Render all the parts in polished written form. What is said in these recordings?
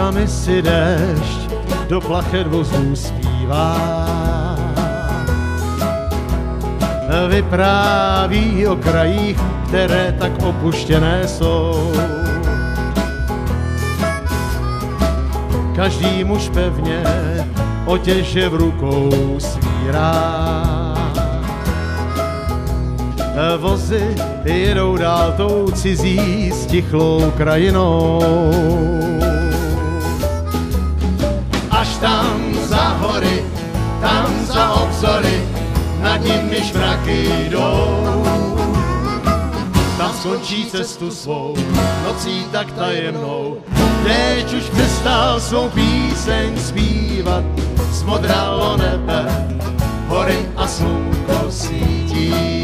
mi si déšť do plachet vozů zpívá. Vypráví o krajích, které tak opuštěné jsou. Každý muž pevně otěže v rukou svírá. Vozy jedou dál tou cizí stichlou krajinou. Až tam za hory, tam za obzory, nad nimiž mraky jdou. Tam skončí cestu svou, nocí tak tajemnou. Teď už přestal svou píseň zpívat, zmodralo nebe, hory a slunko svítí.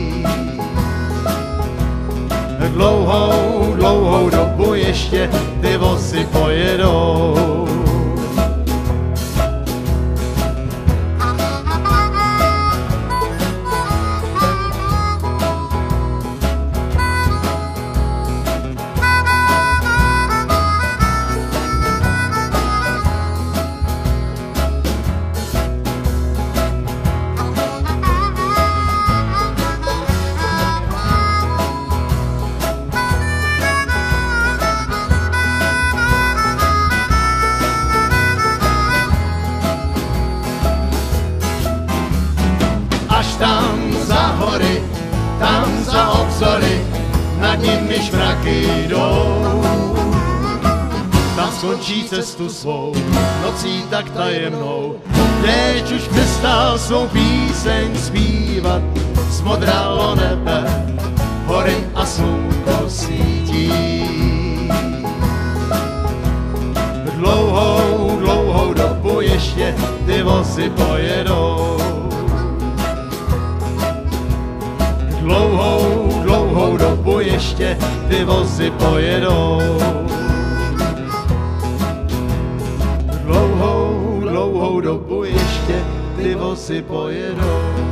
Dlouhou, dlouhou dobu ještě ty vozy pojedou. Až tam za hory, tam za obzory, nad nimiž mraky jdou. Tam skončí cestu svou, nocí tak tajemnou. Teď už přestal svou píseň zpívat, zmodralo nebe, hory a slunko svítí. Dlouhou, dlouhou dobu ještě ty vozy pojedou. Dlouhou, dlouhou dobu ještě ty vozy pojedou. Dlouhou, dlouhou dobu ještě ty vozy pojedou.